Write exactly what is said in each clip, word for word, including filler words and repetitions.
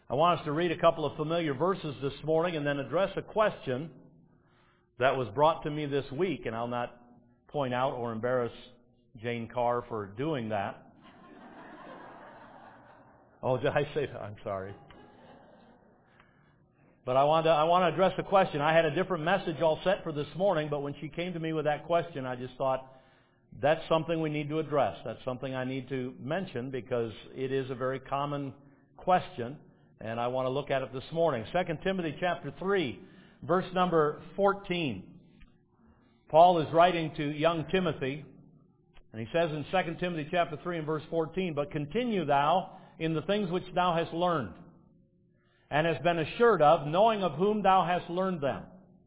I want us to read a couple of familiar verses this morning and then address a question that was brought to me this week, and I'll not point out or embarrass Jane Carr for doing that. Oh, did I say that? I'm sorry. But I want to I want to address the question. I had a different message all set for this morning, but when she came to me with that question, I just thought, that's something we need to address. That's something I need to mention because it is a very common question, and I want to look at it this morning. Second Timothy chapter three, verse number fourteen. Paul is writing to young Timothy, and he says in Second Timothy chapter three and verse fourteen, "But continue thou in the things which thou hast learned, and hast been assured of, knowing of whom thou hast learned them.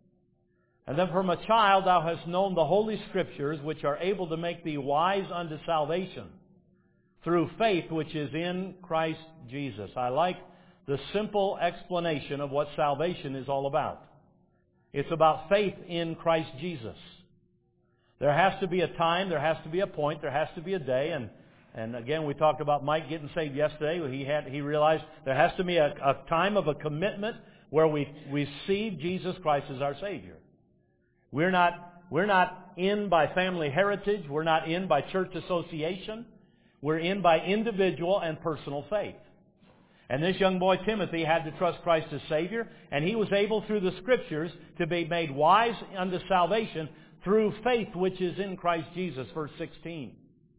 And then from a child thou hast known the Holy Scriptures, which are able to make thee wise unto salvation, through faith which is in Christ Jesus." I like the simple explanation of what salvation is all about. It's about faith in Christ Jesus. There has to be a time, there has to be a point, there has to be a day, and And again, we talked about Mike getting saved yesterday. He had he realized there has to be a, a time of a commitment where we receive Jesus Christ as our Savior. We're not we're not in by family heritage. We're not in by church association. We're in by individual and personal faith. And this young boy Timothy had to trust Christ as Savior, and he was able through the Scriptures to be made wise unto salvation through faith which is in Christ Jesus. Verse sixteen.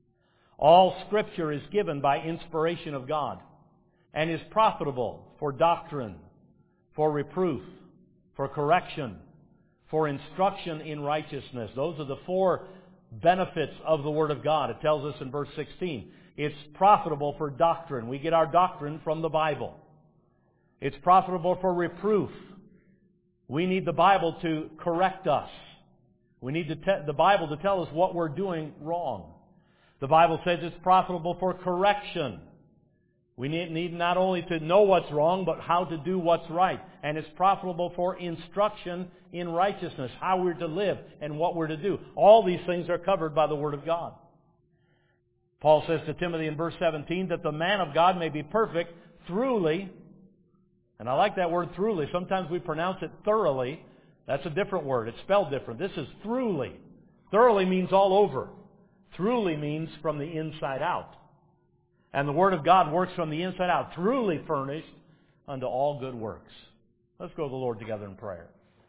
All Scripture is given by inspiration of God and is profitable for doctrine, for reproof, for correction, for instruction in righteousness. Those are the four benefits of the Word of God. It tells us in verse sixteen. It's profitable for doctrine. We get our doctrine from the Bible. It's profitable for reproof. We need the Bible to correct us. We need to te- the Bible to tell us what we're doing wrong. The Bible says it's profitable for correction. We need, need not only to know what's wrong, but how to do what's right. And it's profitable for instruction in righteousness, how we're to live and what we're to do. All these things are covered by the Word of God. Paul says to Timothy in verse seventeen, that the man of God may be perfect, throughly, and I like that word throughly. Sometimes we pronounce it thoroughly. That's a different word. It's spelled different. This is throughly. Thoroughly means all over. Throughly means from the inside out. And the Word of God works from the inside out, truly furnished unto all good works. Let's go to the Lord together in prayer.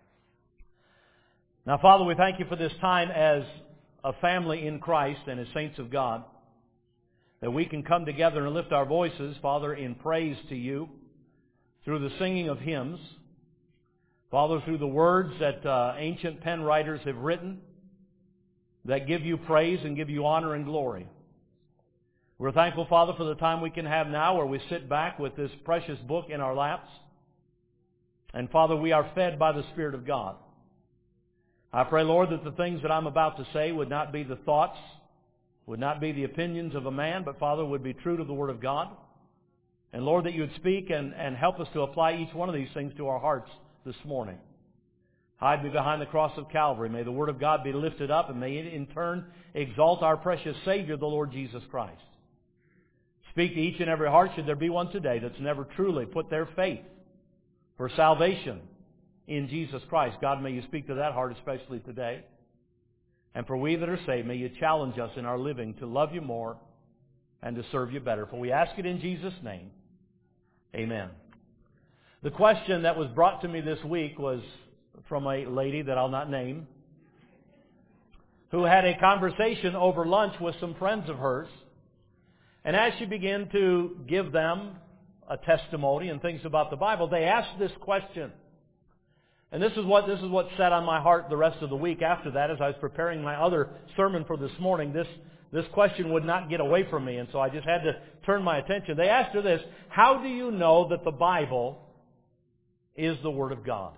Now, Father, we thank You for this time as a family in Christ and as saints of God, that we can come together and lift our voices, Father, in praise to You through the singing of hymns, Father, through the words that uh, ancient pen writers have written, that give You praise and give You honor and glory. We're thankful, Father, for the time we can have now where we sit back with this precious book in our laps. And Father, we are fed by the Spirit of God. I pray, Lord, that the things that I'm about to say would not be the thoughts, would not be the opinions of a man, but Father, would be true to the Word of God. And Lord, that You would speak and, and help us to apply each one of these things to our hearts this morning. Hide me behind the cross of Calvary. May the Word of God be lifted up, and may it in turn exalt our precious Savior, the Lord Jesus Christ. Speak to each and every heart, should there be one today that's never truly put their faith for salvation in Jesus Christ. God, may You speak to that heart especially today. And for we that are saved, may You challenge us in our living to love You more and to serve You better. For we ask it in Jesus' name. Amen. The question that was brought to me this week was from a lady that I'll not name, who had a conversation over lunch with some friends of hers. And as she began to give them a testimony and things about the Bible, they asked this question. And this is what this is what sat on my heart the rest of the week after that, as I was preparing my other sermon for this morning. This, this question would not get away from me, and so I just had to turn my attention. They asked her this: how do you know that the Bible is the Word of God?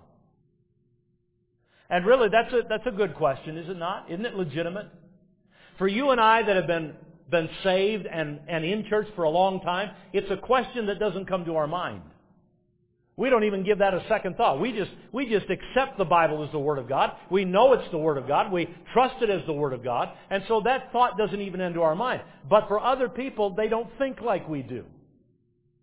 And really, that's a, that's a good question, is it not? Isn't it legitimate? For you and I that have been, been saved and, and in church for a long time, it's a question that doesn't come to our mind. We don't even give that a second thought. We just, we just accept the Bible as the Word of God. We know it's the Word of God. We trust it as the Word of God. And so that thought doesn't even enter our mind. But for other people, they don't think like we do.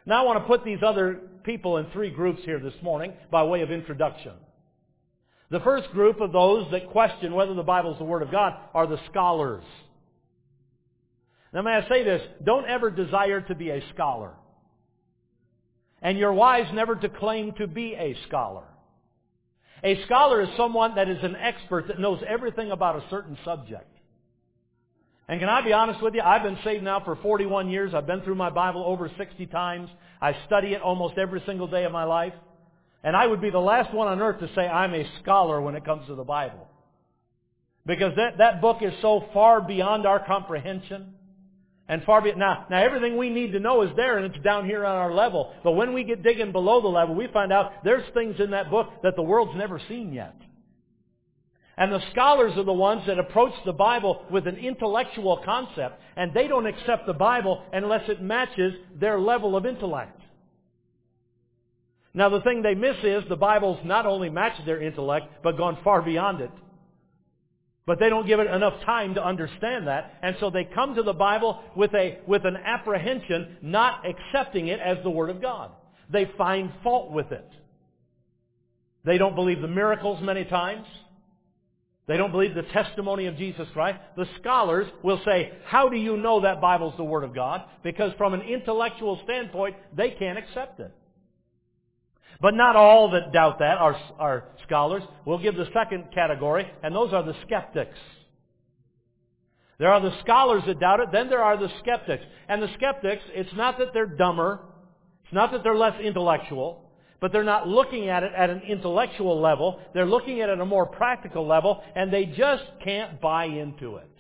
Now I want to put these other people in three groups here this morning by way of introduction. The first group of those that question whether the Bible is the Word of God are the scholars. Now may I say this, don't ever desire to be a scholar. And you're wise never to claim to be a scholar. A scholar is someone that is an expert that knows everything about a certain subject. And can I be honest with you? I've been saved now for forty-one years. I've been through my Bible over sixty times. I study it almost every single day of my life. And I would be the last one on earth to say I'm a scholar when it comes to the Bible. Because that, that book is so far beyond our comprehension. And far beyond, now, now everything we need to know is there and it's down here on our level. But when we get digging below the level, we find out there's things in that book that the world's never seen yet. And the scholars are the ones that approach the Bible with an intellectual concept, and they don't accept the Bible unless it matches their level of intellect. Now the thing they miss is the Bible's not only matched their intellect, but gone far beyond it. But they don't give it enough time to understand that, and so they come to the Bible with a with an apprehension, not accepting it as the Word of God. They find fault with it. They don't believe the miracles many times. They don't believe the testimony of Jesus Christ. The scholars will say, how do you know that Bible's the Word of God? Because from an intellectual standpoint, they can't accept it. But not all that doubt that are, are scholars. We'll give the second category, and those are the skeptics. There are the scholars that doubt it, then there are the skeptics. And the skeptics, it's not that they're dumber, it's not that they're less intellectual, but they're not looking at it at an intellectual level. They're looking at it at a more practical level, and they just can't buy into it.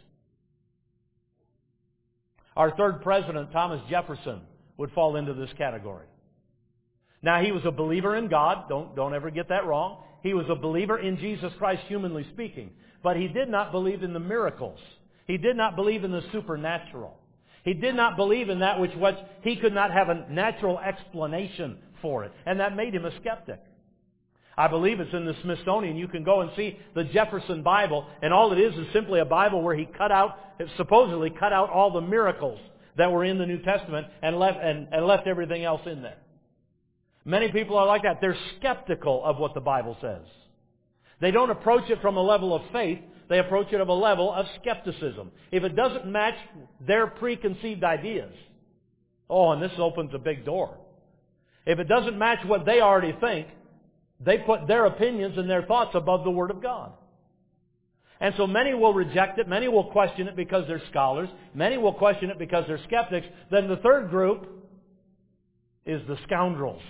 Our third president, Thomas Jefferson, would fall into this category. Now, he was a believer in God. Don't, don't ever get that wrong. He was a believer in Jesus Christ, humanly speaking. But he did not believe in the miracles. He did not believe in the supernatural. He did not believe in that which was, he could not have a natural explanation for it. And that made him a skeptic. I believe it's in the Smithsonian. You can go and see the Jefferson Bible, and all it is is simply a Bible where he cut out, supposedly cut out all the miracles that were in the New Testament and left, and, and left everything else in there. Many people are like that. They're skeptical of what the Bible says. They don't approach it from a level of faith. They approach it of a level of skepticism. If it doesn't match their preconceived ideas, oh, and this opens a big door. If it doesn't match what they already think, they put their opinions and their thoughts above the Word of God. And so many will reject it. Many will question it because they're scholars. Many will question it because they're skeptics. Then the third group is the scoundrels.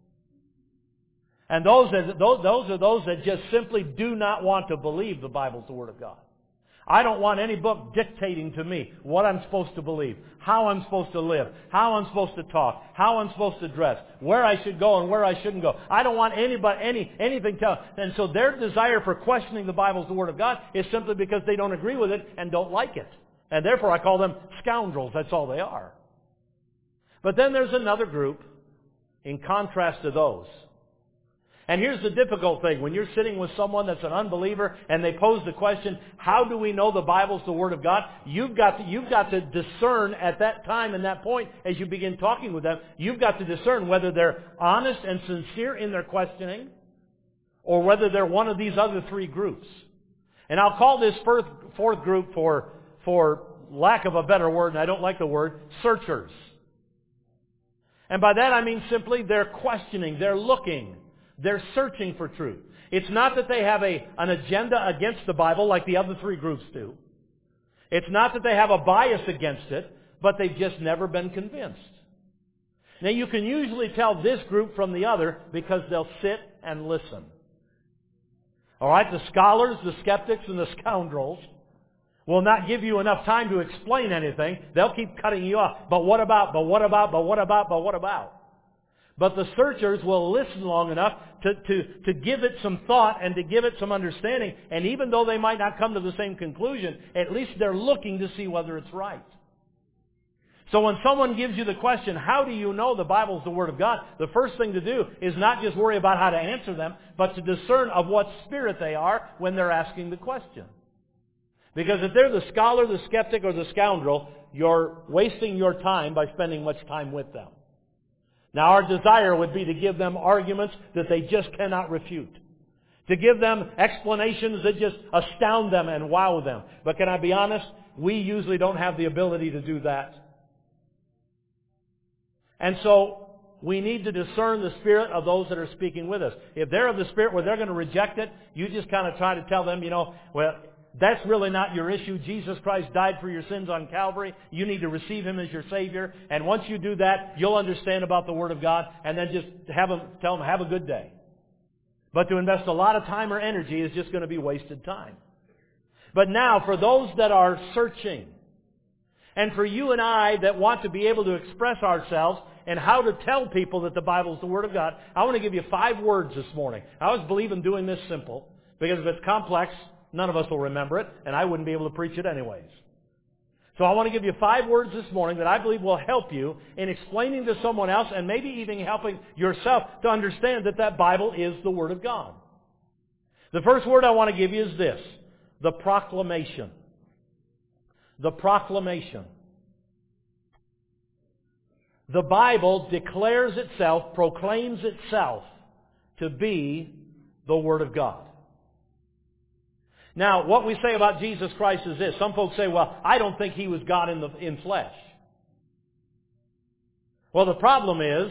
And those, that, those, those are those that just simply do not want to believe the Bible's the Word of God. I don't want any book dictating to me what I'm supposed to believe, how I'm supposed to live, how I'm supposed to talk, how I'm supposed to dress, where I should go and where I shouldn't go. I don't want anybody, any, anything to... And so their desire for questioning the Bible as the Word of God is simply because they don't agree with it and don't like it. And therefore I call them scoundrels. That's all they are. But then there's another group in contrast to those. And here's the difficult thing. When you're sitting with someone that's an unbeliever and they pose the question, how do we know the Bible's the Word of God? You've got to, you've got to discern at that time and that point as you begin talking with them, you've got to discern whether they're honest and sincere in their questioning or whether they're one of these other three groups. And I'll call this fourth, fourth group, for, for lack of a better word, and I don't like the word, searchers. And by that I mean simply they're questioning, they're looking. They're searching for truth. It's not that they have a, an agenda against the Bible like the other three groups do. It's not that they have a bias against it, but they've just never been convinced. Now you can usually tell this group from the other because they'll sit and listen. Alright, the scholars, the skeptics, and the scoundrels will not give you enough time to explain anything. They'll keep cutting you off. But what about, but what about, but what about, but what about? But the searchers will listen long enough to, to, to give it some thought and to give it some understanding. And even though they might not come to the same conclusion, at least they're looking to see whether it's right. So when someone gives you the question, how do you know the Bible's the Word of God? The first thing to do is not just worry about how to answer them, but to discern of what spirit they are when they're asking the question. Because if they're the scholar, the skeptic, or the scoundrel, you're wasting your time by spending much time with them. Now our desire would be to give them arguments that they just cannot refute. To give them explanations that just astound them and wow them. But can I be honest? We usually don't have the ability to do that. And so we need to discern the spirit of those that are speaking with us. If they're of the spirit where they're going to reject it, you just kind of try to tell them, you know, well, that's really not your issue. Jesus Christ died for your sins on Calvary. You need to receive Him as your Savior. And once you do that, you'll understand about the Word of God. And then just have them, tell them, have a good day. But to invest a lot of time or energy is just going to be wasted time. But now, for those that are searching, and for you and I that want to be able to express ourselves and how to tell people that the Bible is the Word of God, I want to give you five words this morning. I always believe in doing this simple, because if it's complex, none of us will remember it, and I wouldn't be able to preach it anyways. So I want to give you five words this morning that I believe will help you in explaining to someone else, and maybe even helping yourself to understand that that Bible is the Word of God. The first word I want to give you is this: the proclamation. The proclamation. The Bible declares itself, proclaims itself to be the Word of God. Now, what we say about Jesus Christ is this. Some folks say, well, I don't think He was God in the in flesh. Well, the problem is,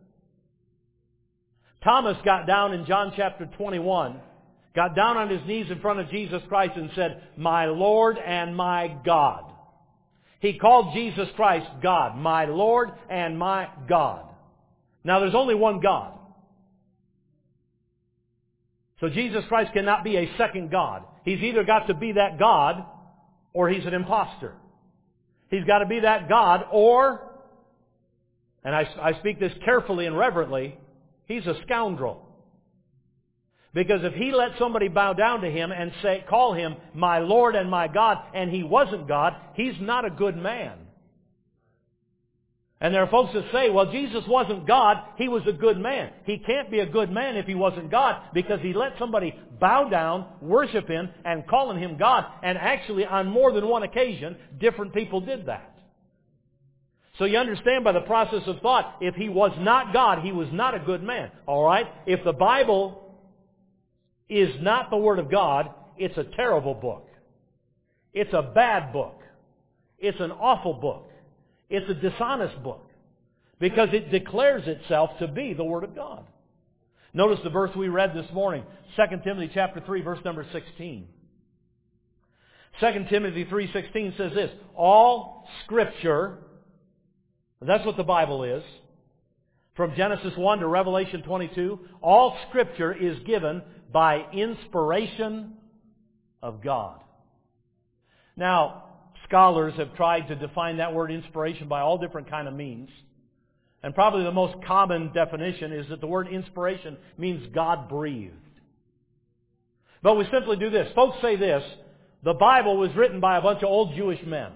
Thomas got down in John chapter twenty-one, got down on his knees in front of Jesus Christ and said, "My Lord and my God." He called Jesus Christ God, my Lord and my God. Now, there's only one God. So Jesus Christ cannot be a second God. He's either got to be that God or He's an imposter. He's got to be that God or, and I, I speak this carefully and reverently, He's a scoundrel. Because if He let somebody bow down to Him and say, call Him my Lord and my God, and He wasn't God, He's not a good man. And there are folks that say, well, Jesus wasn't God, He was a good man. He can't be a good man if He wasn't God, because He let somebody bow down, worship Him, and calling Him God. And actually, on more than one occasion, different people did that. So you understand by the process of thought, if He was not God, He was not a good man. All right? If the Bible is not the Word of God, it's a terrible book. It's a bad book. It's an awful book. It's a dishonest book, because it declares itself to be the Word of God. Notice the verse we read this morning, Second Timothy chapter three, verse number sixteen. Second Timothy three sixteen says this: all Scripture, that's what the Bible is, from Genesis one to Revelation twenty-two, all Scripture is given by inspiration of God. Now, scholars have tried to define that word inspiration by all different kind of means. And probably the most common definition is that the word inspiration means God-breathed. But we simply do this. Folks say this: the Bible was written by a bunch of old Jewish men.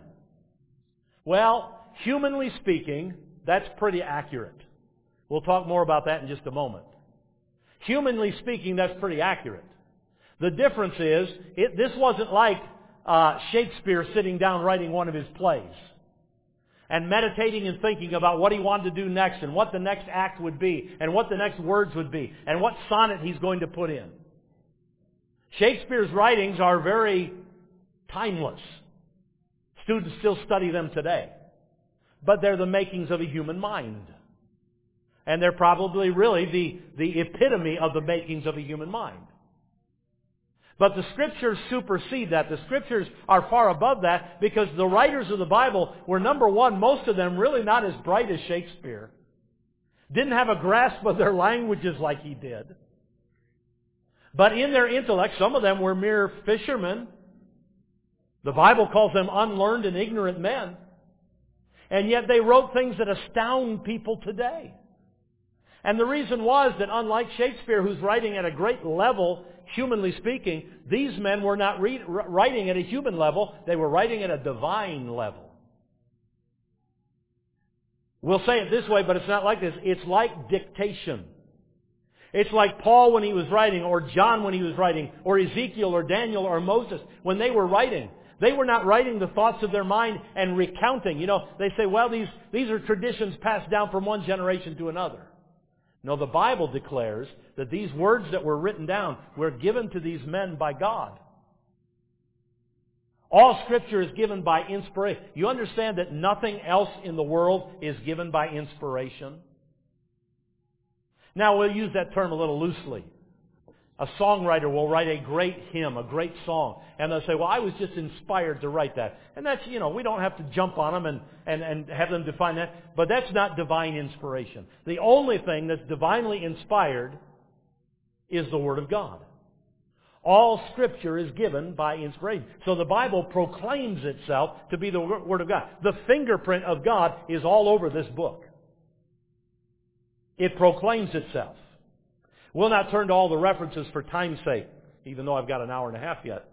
Well, humanly speaking, that's pretty accurate. We'll talk more about that in just a moment. Humanly speaking, that's pretty accurate. The difference is, it, this wasn't like uh, Shakespeare sitting down writing one of his plays and meditating and thinking about what he wanted to do next and what the next act would be and what the next words would be and what sonnet he's going to put in. Shakespeare's writings are very timeless. Students still study them today. But they're the makings of a human mind. And they're probably really the, the epitome of the makings of a human mind. But the Scriptures supersede that. The Scriptures are far above that, because the writers of the Bible were, number one, most of them really not as bright as Shakespeare. Didn't have a grasp of their languages like he did. But in their intellect, some of them were mere fishermen. The Bible calls them unlearned and ignorant men. And yet they wrote things that astound people today. And the reason was that, unlike Shakespeare, who's writing at a great level, humanly speaking, these men were not read, writing at a human level. They were writing at a divine level. We'll say it this way, but it's not like this. It's like dictation. It's like Paul when he was writing, or John when he was writing, or Ezekiel, or Daniel, or Moses when they were writing. They were not writing the thoughts of their mind and recounting. You know, they say, well, these, these are traditions passed down from one generation to another. No, the Bible declares that these words that were written down were given to these men by God. All Scripture is given by inspiration. You understand that nothing else in the world is given by inspiration? Now, we'll use that term a little loosely. A songwriter will write a great hymn, a great song, and they'll say, well, I was just inspired to write that. And that's, you know, we don't have to jump on them and, and, and have them define that, but that's not divine inspiration. The only thing that's divinely inspired is the Word of God. All Scripture is given by inspiration. So the Bible proclaims itself to be the Word of God. The fingerprint of God is all over this book. It proclaims itself. We'll not turn to all the references for time's sake, even though I've got an hour and a half yet.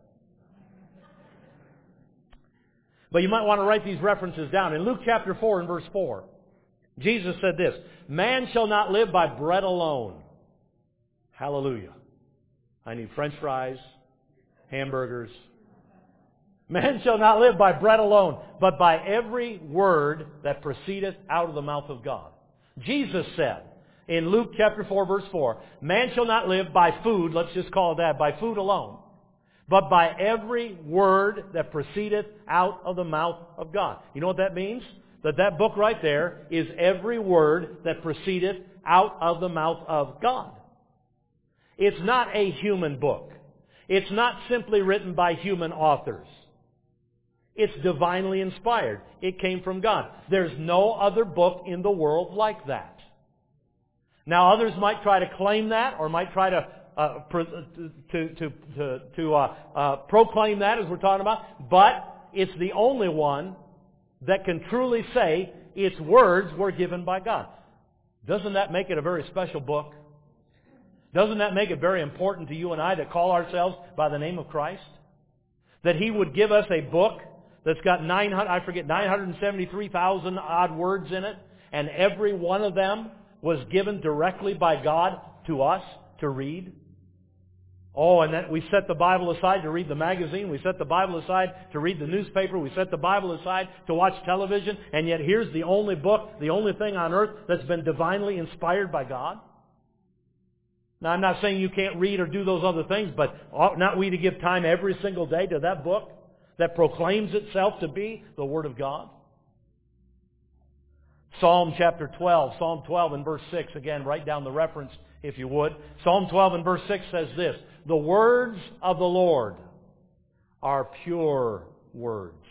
But you might want to write these references down. In Luke chapter four and verse four, Jesus said this, "Man shall not live by bread alone." Hallelujah. I need French fries, hamburgers. "Man shall not live by bread alone, but by every word that proceedeth out of the mouth of God." Jesus said, in Luke chapter four, verse four, "Man shall not live by food," let's just call it that, by food alone, "but by every word that proceedeth out of the mouth of God." You know what that means? That that book right there is every word that proceedeth out of the mouth of God. It's not a human book. It's not simply written by human authors. It's divinely inspired. It came from God. There's no other book in the world like that. Now, others might try to claim that, or might try to uh, pro- to to to, to uh, uh, proclaim that, as we're talking about. But it's the only one that can truly say its words were given by God. Doesn't that make it a very special book? Doesn't that make it very important to you and I that call ourselves by the name of Christ? That He would give us a book that's got nine hundred, I forget, nine hundred seventy-three thousand odd words in it, and every one of them was given directly by God to us to read. Oh, and that we set the Bible aside to read the magazine. We set the Bible aside to read the newspaper. We set the Bible aside to watch television. And yet here's the only book, the only thing on earth that's been divinely inspired by God. Now, I'm not saying you can't read or do those other things, but ought not we to give time every single day to that book that proclaims itself to be the Word of God? Psalm chapter twelve, Psalm twelve and verse six, again, write down the reference if you would. Psalm twelve and verse six says this, "The words of the Lord are pure words."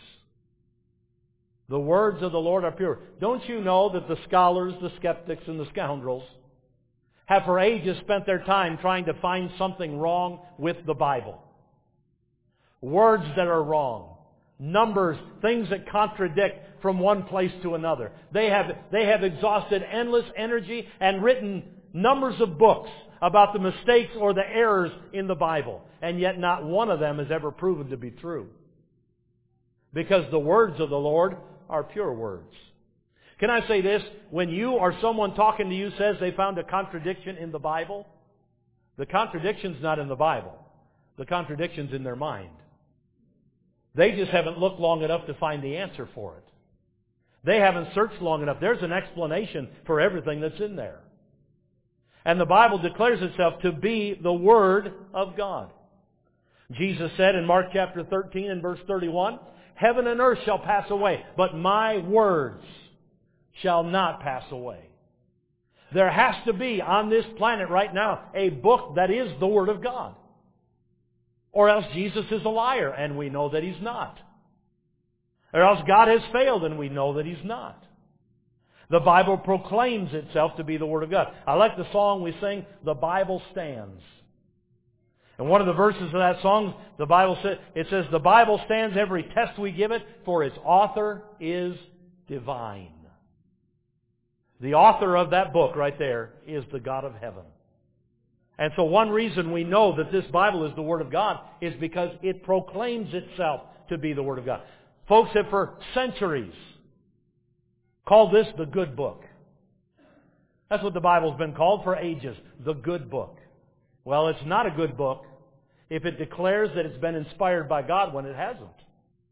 The words of the Lord are pure. Don't you know that the scholars, the skeptics, and the scoundrels have for ages spent their time trying to find something wrong with the Bible? Words that are wrong. Numbers, things that contradict from one place to another. They have, they have exhausted endless energy and written numbers of books about the mistakes or the errors in the Bible. And yet not one of them has ever proven to be true. Because the words of the Lord are pure words. Can I say this? When you or someone talking to you says they found a contradiction in the Bible, the contradiction's not in the Bible. The contradiction's in their mind. They just haven't looked long enough to find the answer for it. They haven't searched long enough. There's an explanation for everything that's in there. And the Bible declares itself to be the Word of God. Jesus said in Mark chapter thirteen and verse thirty-one, "Heaven and earth shall pass away, but my words shall not pass away." There has to be on this planet right now a book that is the Word of God. Or else Jesus is a liar, and we know that He's not. Or else God has failed, and we know that He's not. The Bible proclaims itself to be the Word of God. I like the song we sing, "The Bible Stands." And one of the verses of that song, the Bible says, it says, "The Bible stands every test we give it, for its author is divine." The author of that book right there is the God of heaven. And so one reason we know that this Bible is the Word of God is because it proclaims itself to be the Word of God. Folks have for centuries called this the good book. That's what the Bible's been called for ages, the good book. Well, it's not a good book if it declares that it's been inspired by God when it hasn't.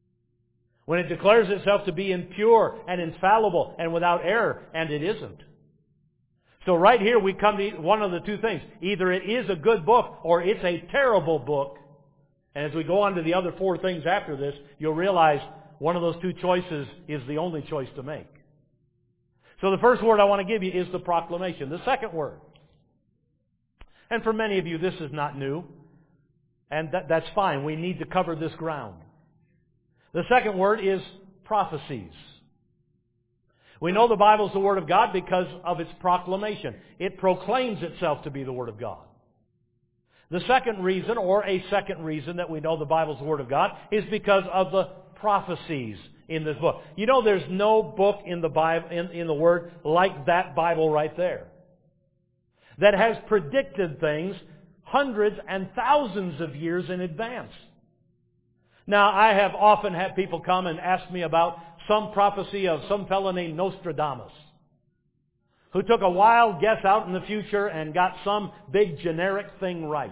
when it declares itself to be impure and infallible and without error, and it isn't. So right here we come to one of the two things. Either it is a good book or it's a terrible book. And as we go on to the other four things after this, you'll realize one of those two choices is the only choice to make. So the first word I want to give you is the proclamation. The second word. And for many of you, this is not new. And that, that's fine. We need to cover this ground. The second word is prophecies. We know the Bible is the Word of God because of its proclamation. It proclaims itself to be the Word of God. The second reason, or a second reason that we know the Bible is the Word of God, is because of the prophecies in this book. You know, there's no book in the Bible, in, in the Word like that Bible right there, that has predicted things hundreds and thousands of years in advance. Now, I have often had people come and ask me about some prophecy of some fellow named Nostradamus, who took a wild guess out in the future and got some big generic thing right.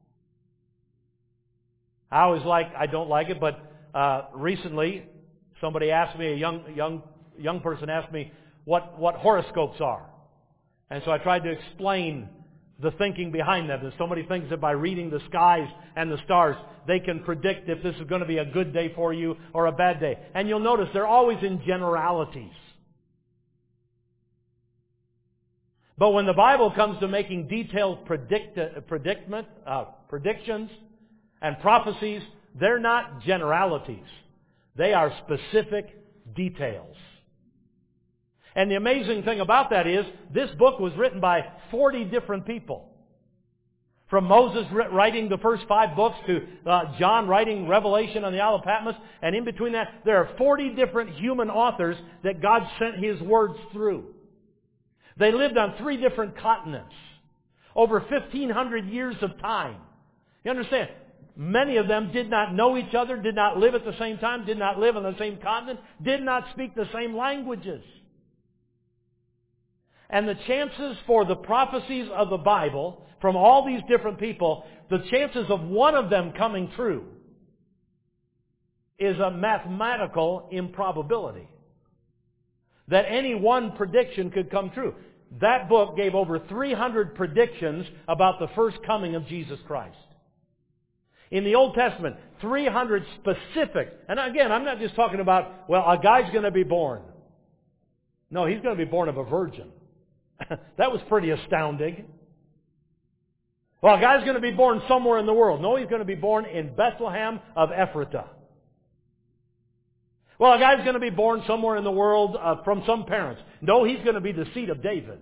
I always like, I don't like it, but uh, recently somebody asked me, a young young young person asked me what, what horoscopes are. And so I tried to explain the thinking behind them. There's so many things that by reading the skies and the stars, they can predict if this is going to be a good day for you or a bad day. And you'll notice they're always in generalities. But when the Bible comes to making detailed predict, predicament, uh, predictions and prophecies, they're not generalities. They are specific details. And the amazing thing about that is, this book was written by forty different people. From Moses writing the first five books to uh, John writing Revelation on the Isle of Patmos. And in between that, there are forty different human authors that God sent His words through. They lived on three different continents. Over fifteen hundred years of time. You understand? Many of them did not know each other, did not live at the same time, did not live on the same continent, did not speak the same languages. And the chances for the prophecies of the Bible, from all these different people, the chances of one of them coming true is a mathematical improbability. That any one prediction could come true. That book gave over three hundred predictions about the first coming of Jesus Christ. In the Old Testament, three hundred specific, and again, I'm not just talking about, well, a guy's going to be born. No, he's going to be born of a virgin. That was pretty astounding. Well, a guy's going to be born somewhere in the world. No, he's going to be born in Bethlehem of Ephratah. Well, a guy's going to be born somewhere in the world uh, from some parents. No, he's going to be the seed of David.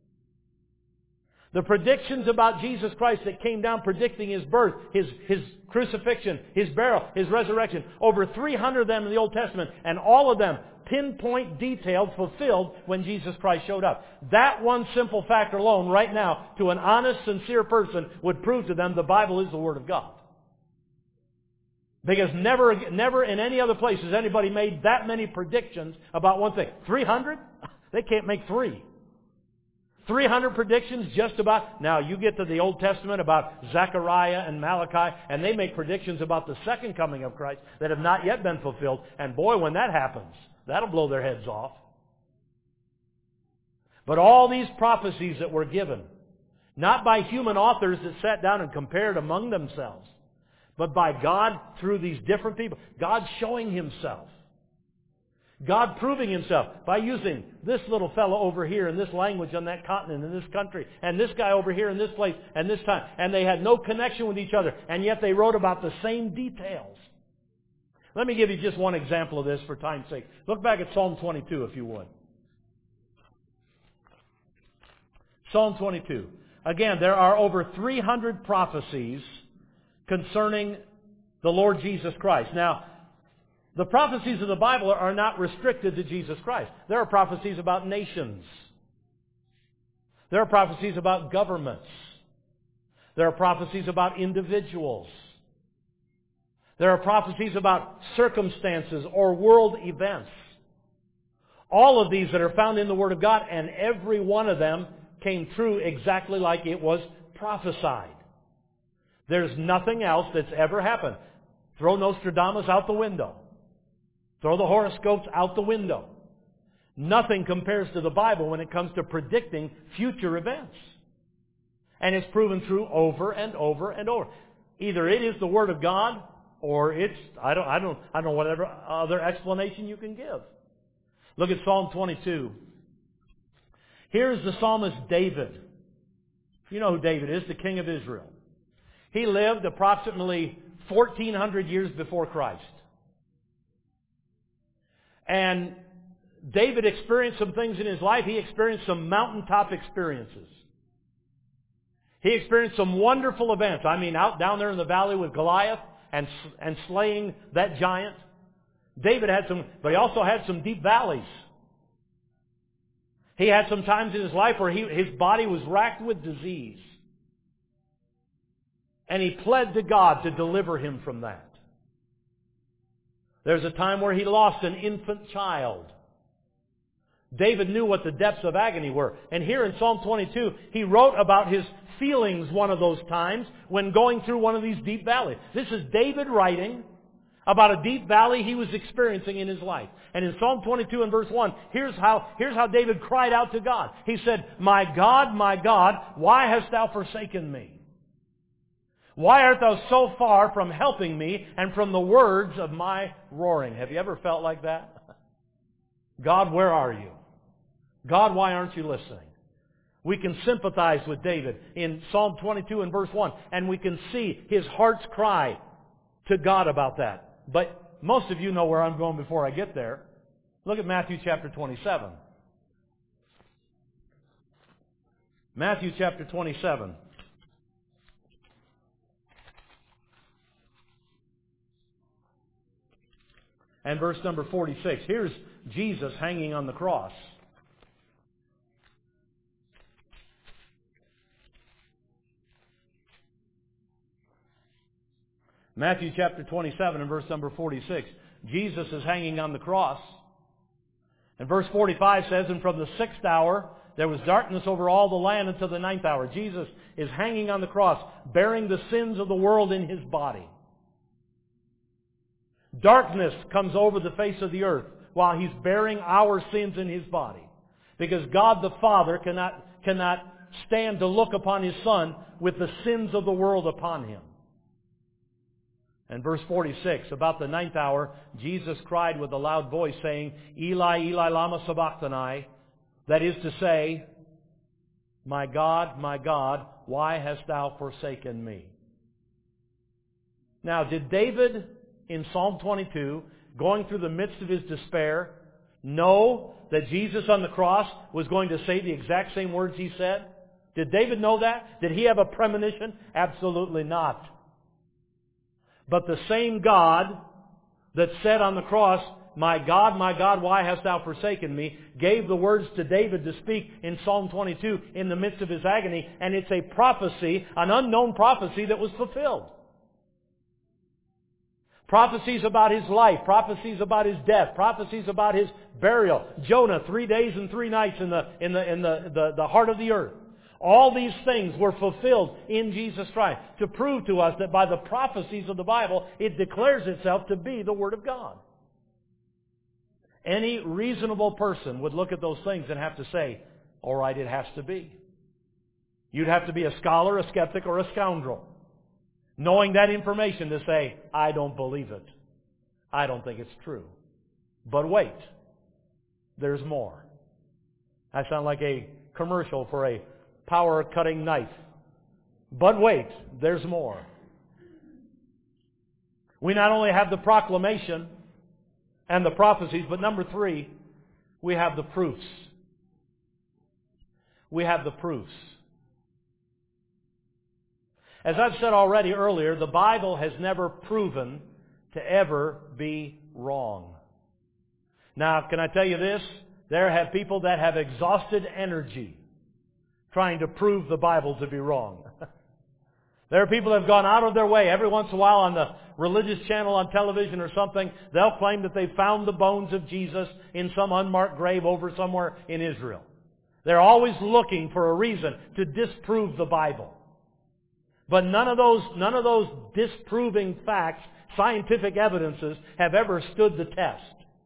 The predictions about Jesus Christ that came down predicting His birth, His, His crucifixion, His burial, His resurrection, over three hundred of them in the Old Testament, and all of them pinpoint detailed, fulfilled when Jesus Christ showed up. That one simple fact alone, right now, to an honest, sincere person, would prove to them the Bible is the Word of God. Because never, never in any other place has anybody made that many predictions about one thing. three hundred? They can't make three. three hundred predictions just about... Now, you get to the Old Testament about Zechariah and Malachi, and they make predictions about the second coming of Christ that have not yet been fulfilled. And boy, when that happens, that'll blow their heads off. But all these prophecies that were given, not by human authors that sat down and compared among themselves, but by God through these different people. God showing Himself. God proving Himself by using this little fellow over here in this language on that continent, in this country, and this guy over here in this place and this time. And they had no connection with each other, and yet they wrote about the same details. Let me give you just one example of this for time's sake. Look back at Psalm twenty-two, if you would. Psalm twenty-two. Again, there are over three hundred prophecies concerning the Lord Jesus Christ. Now, the prophecies of the Bible are not restricted to Jesus Christ. There are prophecies about nations. There are prophecies about governments. There are prophecies about individuals. There are prophecies about circumstances or world events. All of these that are found in the Word of God, and every one of them came true exactly like it was prophesied. There's nothing else that's ever happened. Throw Nostradamus out the window. Throw the horoscopes out the window. Nothing compares to the Bible when it comes to predicting future events. And it's proven true over and over and over. Either it is the Word of God, or it's, I don't, I don't, I don't know whatever other explanation you can give. Look at Psalm twenty-two. Here's the psalmist David. You know who David is, the king of Israel. He lived approximately fourteen hundred years before Christ. And David experienced some things in his life. He experienced some mountaintop experiences. He experienced some wonderful events. I mean, out down there in the valley with Goliath and, and slaying that giant. David had some, but he also had some deep valleys. He had some times in his life where he, his body was racked with disease. And he pled to God to deliver him from that. There's a time where he lost an infant child. David knew what the depths of agony were. And here in Psalm twenty-two, he wrote about his feelings one of those times when going through one of these deep valleys. This is David writing about a deep valley he was experiencing in his life. And in Psalm twenty-two and verse one, here's how, here's how David cried out to God. He said, "My God, my God, why hast thou forsaken me? Why art thou so far from helping me and from the words of my roaring?" Have you ever felt like that? God, where are you? God, why aren't you listening? We can sympathize with David in Psalm twenty-two and verse one, and we can see his heart's cry to God about that. But most of you know where I'm going before I get there. Look at Matthew chapter twenty-seven. Matthew chapter twenty-seven. And verse number forty-six. Here's Jesus hanging on the cross. Matthew chapter twenty-seven and verse number forty-six. Jesus is hanging on the cross. And verse forty-five says, "And from the sixth hour there was darkness over all the land until the ninth hour." Jesus is hanging on the cross, bearing the sins of the world in His body. Darkness comes over the face of the earth while He's bearing our sins in His body. Because God the Father cannot, cannot stand to look upon His Son with the sins of the world upon Him. And verse forty-six, about the ninth hour, Jesus cried with a loud voice, saying, "Eli, Eli, lama sabachthani," that is to say, "My God, my God, why hast thou forsaken me?" Now, did David in Psalm twenty-two, going through the midst of his despair, know that Jesus on the cross was going to say the exact same words he said? Did David know that? Did he have a premonition? Absolutely not. But the same God that said on the cross, "My God, my God, why hast thou forsaken me?" gave the words to David to speak in Psalm twenty-two in the midst of his agony. And it's a prophecy, an unknown prophecy that was fulfilled. Prophecies about his life, prophecies about his death, prophecies about his burial. Jonah, three days and three nights in the, in the, in the, the, the heart of the earth. All these things were fulfilled in Jesus Christ to prove to us that by the prophecies of the Bible, it declares itself to be the Word of God. Any reasonable person would look at those things and have to say, all right, it has to be. You'd have to be a scholar, a skeptic, or a scoundrel, knowing that information to say, I don't believe it. I don't think it's true. But wait, there's more. I sound like a commercial for a power-cutting knife. But wait, there's more. We not only have the proclamation and the prophecies, but number three, we have the proofs. We have the proofs. As I've said already earlier, the Bible has never proven to ever be wrong. Now, can I tell you this? There have people that have exhausted energy trying to prove the Bible to be wrong. There are people that have gone out of their way every once in a while on the religious channel on television or something. They'll claim that they found the bones of Jesus in some unmarked grave over somewhere in Israel. They're always looking for a reason to disprove the Bible. But none of those, none of those disproving facts, scientific evidences, have ever stood the test.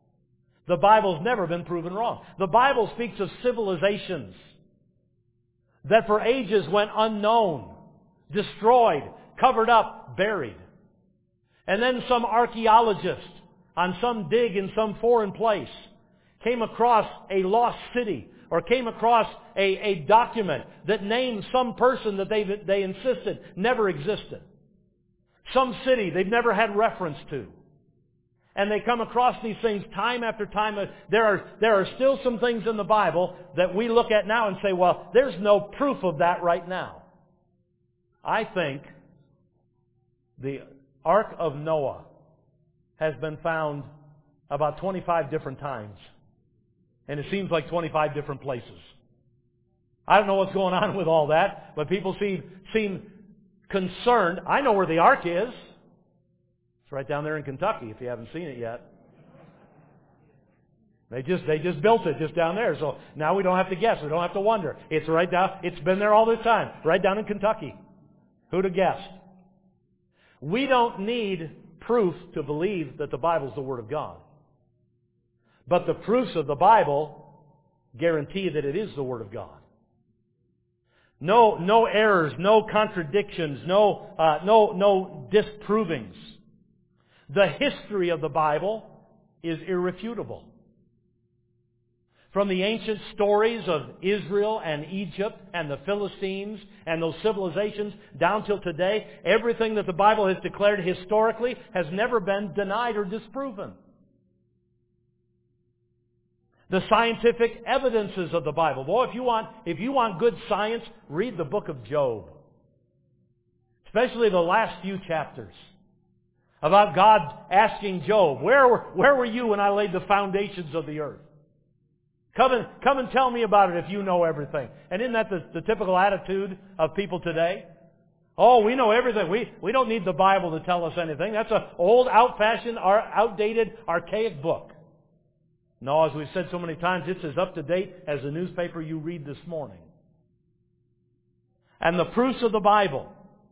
The Bible's never been proven wrong. The Bible speaks of civilizations that for ages went unknown, destroyed, covered up, buried. And then some archaeologist on some dig in some foreign place came across a lost city or came across a, a document that named some person that they, they insisted never existed. Some city they've never had reference to. And they come across these things time after time. There are, there are still some things in the Bible that we look at now and say, well, there's no proof of that right now. I think the Ark of Noah has been found about twenty-five different times. And it seems like twenty-five different places. I don't know what's going on with all that, but people seem, seem concerned. I know where the Ark is. It's right down there in Kentucky, if you haven't seen it yet. They just, they just built it just down there, so now we don't have to guess. We don't have to wonder. It's right down, it's been there all this time, right down in Kentucky. Who'd have guessed? We don't need proof to believe that the Bible's the Word of God. But the proofs of the Bible guarantee that it is the Word of God. No, no errors, no contradictions, no, uh, no, no disprovings. The history of the Bible is irrefutable. From the ancient stories of Israel and Egypt and the Philistines and those civilizations down till today, everything that the Bible has declared historically has never been denied or disproven. The scientific evidences of the Bible. Boy, if you want, if you want good science, read the book of Job. Especially the last few chapters. About God asking Job, where were, where were you when I laid the foundations of the earth? Come and, come and tell me about it if you know everything. And isn't that the, the typical attitude of people today? Oh, we know everything. We, we don't need the Bible to tell us anything. That's an old, out-fashioned, outdated, archaic book. No, as we've said so many times, it's as up-to-date as the newspaper you read this morning. And the proofs of the Bible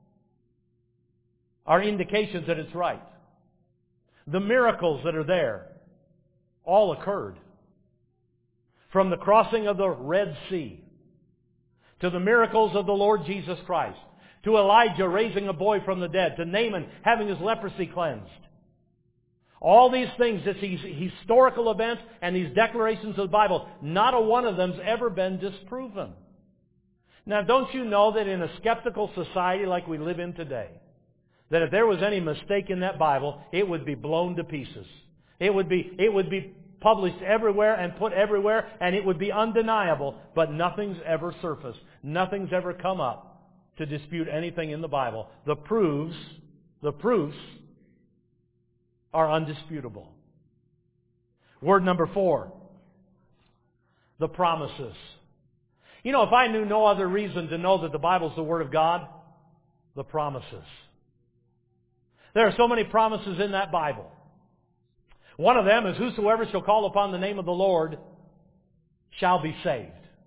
are indications that it's right. The miracles that are there all occurred. From the crossing of the Red Sea, to the miracles of the Lord Jesus Christ, to Elijah raising a boy from the dead, to Naaman having his leprosy cleansed. All these things, these historical events and these declarations of the Bible, not a one of them's ever been disproven. Now, don't you know that in a skeptical society like we live in today, that if there was any mistake in that Bible, it would be blown to pieces. It would be, it would be published everywhere and put everywhere, and it would be undeniable, but nothing's ever surfaced. Nothing's ever come up to dispute anything in the Bible. The proofs, the proofs are undisputable. Word number four, the promises. You know, if I knew no other reason to know that the Bible's the Word of God, the promises. There are so many promises in that Bible. One of them is, whosoever shall call upon the name of the Lord shall be saved.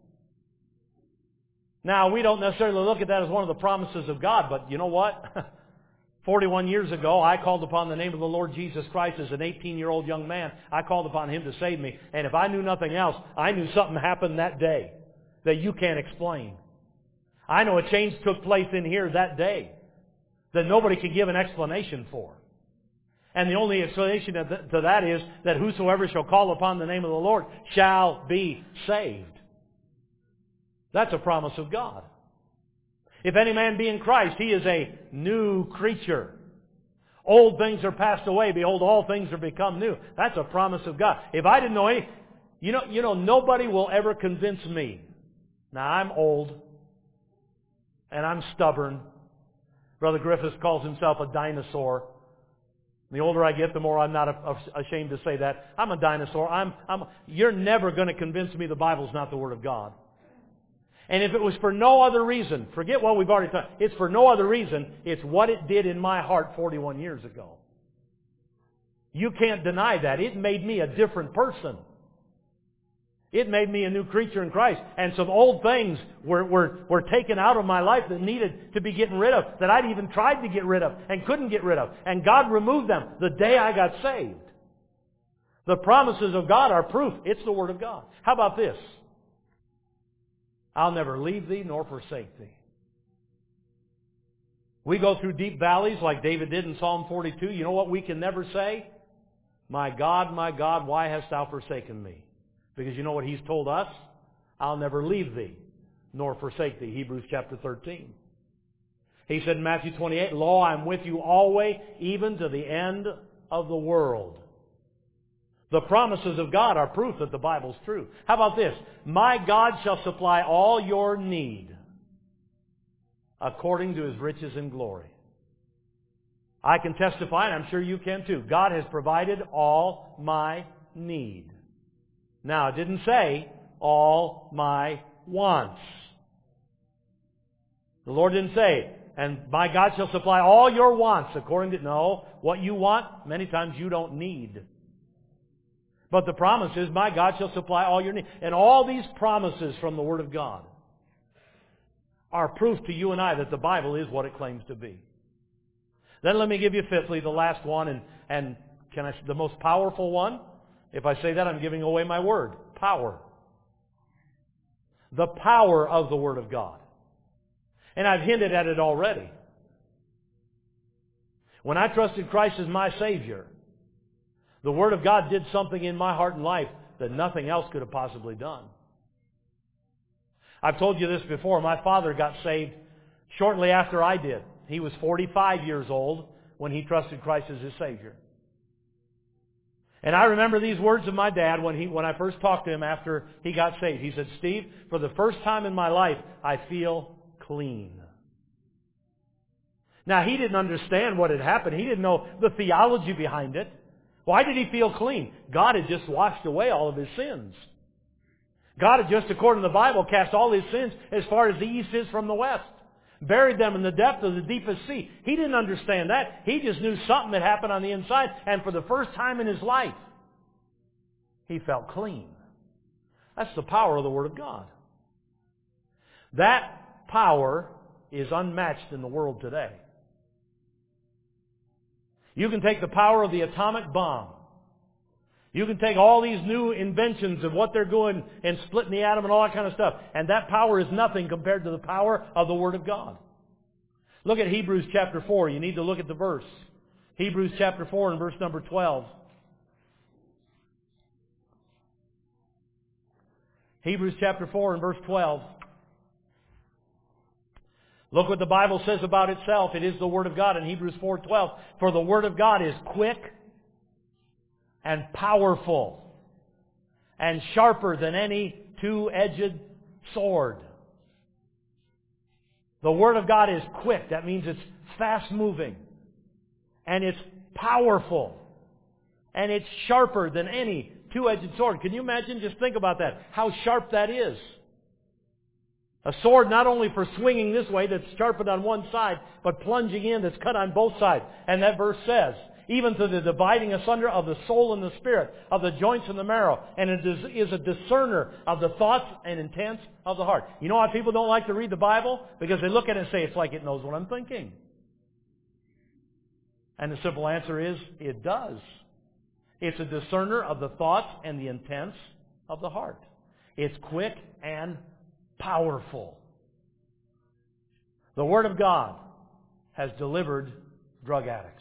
Now, we don't necessarily look at that as one of the promises of God, but you know what? forty-one years ago, I called upon the name of the Lord Jesus Christ as an eighteen-year-old young man. I called upon Him to save me. And if I knew nothing else, I knew something happened that day that you can't explain. I know a change took place in here that day that nobody can give an explanation for. And the only explanation to that is that whosoever shall call upon the name of the Lord shall be saved. That's a promise of God. If any man be in Christ, he is a new creature. Old things are passed away. Behold, all things are become new. That's a promise of God. If I didn't know any, you know, you know, nobody will ever convince me. Now, I'm old, and I'm stubborn. Brother Griffiths calls himself a dinosaur. The older I get, the more I'm not ashamed to say that. I'm a dinosaur. I'm, I'm, you're never going to convince me the Bible's not the Word of God. And if it was for no other reason, forget what we've already done. It's for no other reason. It's what it did in my heart forty-one years ago. You can't deny that. It made me a different person. It made me a new creature in Christ. And some old things were, were, were taken out of my life that needed to be getting rid of, that I'd even tried to get rid of and couldn't get rid of. And God removed them the day I got saved. The promises of God are proof. It's the Word of God. How about this? I'll never leave thee nor forsake thee. We go through deep valleys like David did in Psalm forty-two. You know what we can never say? My God, my God, why hast thou forsaken me? Because you know what He's told us? I'll never leave thee nor forsake thee. Hebrews chapter thirteen. He said in Matthew twenty-eight, Lo, I'm with you always, even to the end of the world. The promises of God are proof that the Bible's true. How about this? My God shall supply all your need according to His riches and glory. I can testify, and I'm sure you can too. God has provided all my need. Now, it didn't say all my wants. The Lord didn't say, and my God shall supply all your wants according to... No, what you want, many times you don't need. But the promise is, my God shall supply all your needs. And all these promises from the Word of God are proof to you and I that the Bible is what it claims to be. Then let me give you fifthly, the last one, and, and can I, the most powerful one. If I say that, I'm giving away my word. Power. The power of the Word of God. And I've hinted at it already. When I trusted Christ as my Savior, the Word of God did something in my heart and life that nothing else could have possibly done. I've told you this before. My father got saved shortly after I did. He was forty-five years old when he trusted Christ as his Savior. And I remember these words of my dad when he when I first talked to him after he got saved. He said, Steve, for the first time in my life, I feel clean. Now, he didn't understand what had happened. He didn't know the theology behind it. Why did he feel clean? God had just washed away all of his sins. God had just, according to the Bible, cast all his sins as far as the east is from the west. Buried them in the depth of the deepest sea. He didn't understand that. He just knew something had happened on the inside. And for the first time in his life, he felt clean. That's the power of the Word of God. That power is unmatched in the world today. You can take the power of the atomic bomb. You can take all these new inventions of what they're doing and splitting the atom and all that kind of stuff. And that power is nothing compared to the power of the Word of God. Look at Hebrews chapter four. You need to look at the verse. Hebrews chapter four and verse number twelve. Hebrews chapter four and verse twelve. Look what the Bible says about itself. It is the Word of God in Hebrews four twelve. For the Word of God is quick and powerful and sharper than any two-edged sword. The Word of God is quick. That means it's fast-moving. And it's powerful. And it's sharper than any two-edged sword. Can you imagine? Just think about that. How sharp that is. A sword not only for swinging this way that's sharpened on one side, but plunging in that's cut on both sides. And that verse says, even to the dividing asunder of the soul and the spirit, of the joints and the marrow. And it is a discerner of the thoughts and intents of the heart. You know why people don't like to read the Bible? Because they look at it and say, it's like it knows what I'm thinking. And the simple answer is, it does. It's a discerner of the thoughts and the intents of the heart. It's quick and powerful. The Word of God has delivered drug addicts.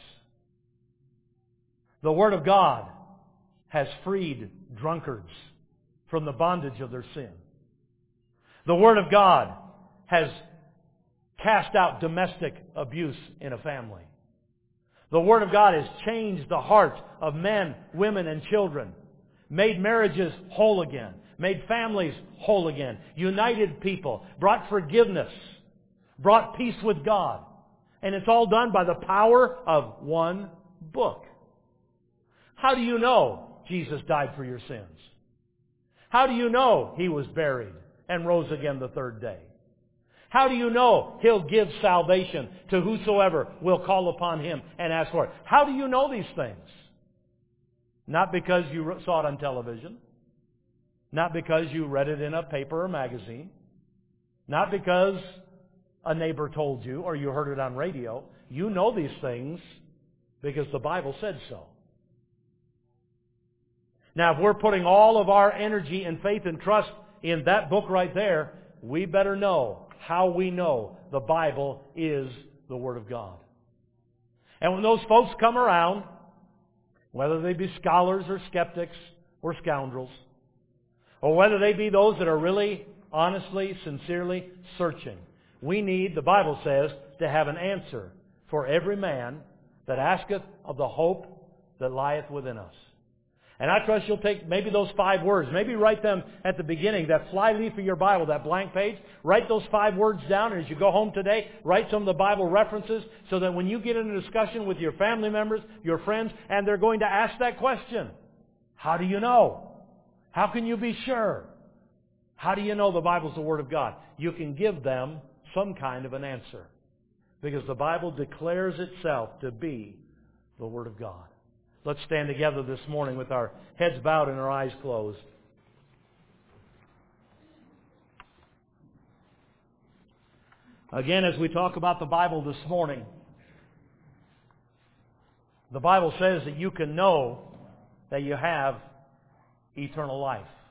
The Word of God has freed drunkards from the bondage of their sin. The Word of God has cast out domestic abuse in a family. The Word of God has changed the hearts of men, women, and children, made marriages whole again, made families whole again, united people, brought forgiveness, brought peace with God. And it's all done by the power of one book. How do you know Jesus died for your sins? How do you know He was buried and rose again the third day? How do you know He'll give salvation to whosoever will call upon Him and ask for it? How do you know these things? Not because you saw it on television. Not because you read it in a paper or magazine. Not because a neighbor told you or you heard it on radio. You know these things because the Bible said so. Now, if we're putting all of our energy and faith and trust in that book right there, we better know how we know the Bible is the Word of God. And when those folks come around, whether they be scholars or skeptics or scoundrels, or whether they be those that are really, honestly, sincerely searching, we need, the Bible says, to have an answer for every man that asketh of the hope that lieth within us. And I trust you'll take maybe those five words, maybe write them at the beginning, that fly leaf of your Bible, that blank page. Write those five words down, and as you go home today, write some of the Bible references so that when you get in a discussion with your family members, your friends, and they're going to ask that question, how do you know? How can you be sure? How do you know the Bible's the Word of God? You can give them some kind of an answer, because the Bible declares itself to be the Word of God. Let's stand together this morning with our heads bowed and our eyes closed. Again, as we talk about the Bible this morning, the Bible says that you can know that you have eternal life.